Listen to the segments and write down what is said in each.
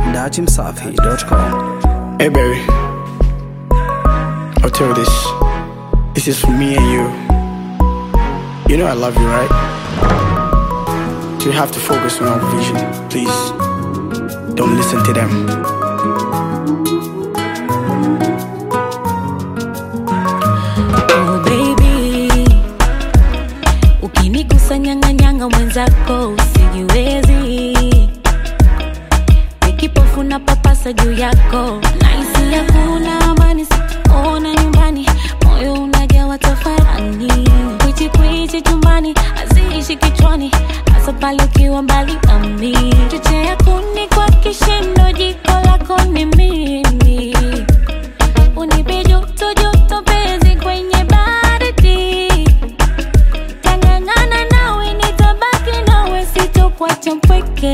dachimsafi.com. Hey baby, I'll tell you this. This is for me and you. You know I love you, right? So you have to focus on our vision. Please, don't listen to them. Oh baby, ukinigusa nyanga mwenzako usijiwezi. Nikipofu na papasa juu yako, naisi hakuna amani, sikuona nyumbani, moyo unajawa tafarani. Kwichi chumbani, haziishi kichwani, hasa pale ukiwa mbali nami. Chochea kuni kwa kishindo, jiko lako ni mimi. Unipe joto penzi kwenye baridi. Tangangana nawe nitabaki nawe, sitokuacha mpweke.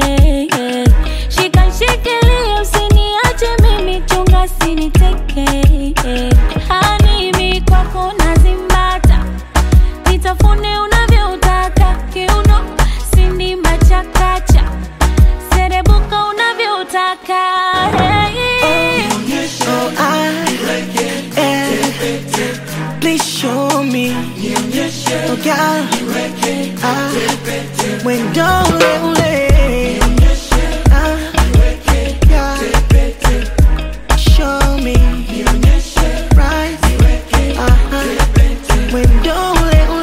Shikilia usiniache mimi, chunga siniteke. Hani kwako nazimbata, nitafune unavyotaka. Kiuno sindi machakacha, serebuka unavyotaka. Please show me, oh girl, when don't show me, right, when don't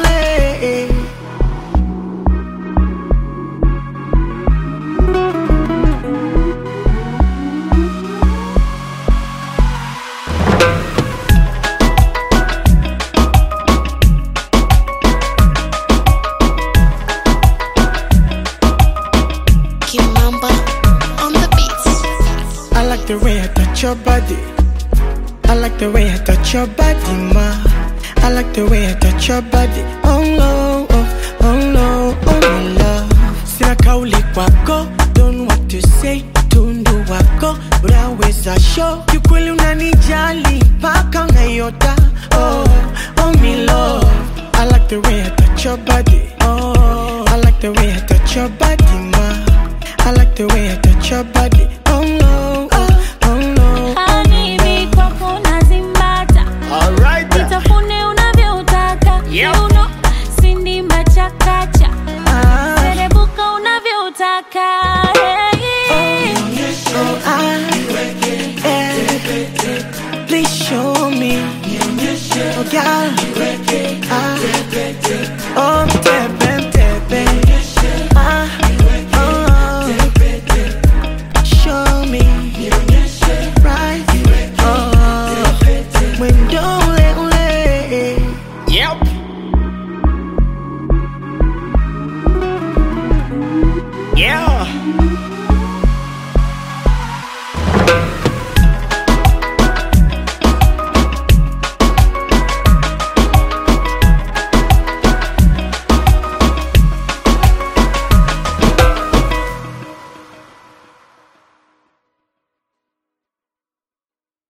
the way I touch your body. I like the way I touch your body, ma. I like the way I touch your body. Oh no, oh no, oh my love. Sina kauli kwako, don't know what to say. Tundu wako, unaweza show. Kiukweli unanijali, paka unayota. Oh my love. I like the way I touch your body. Oh, I like the way I touch your body, ma. I like the way I touch your body. Oh no. Nitafune unavyotaka, kiuno sindi machakacha, serebuka unavyotaka. Please show me, oh girl, oh tebe, show me.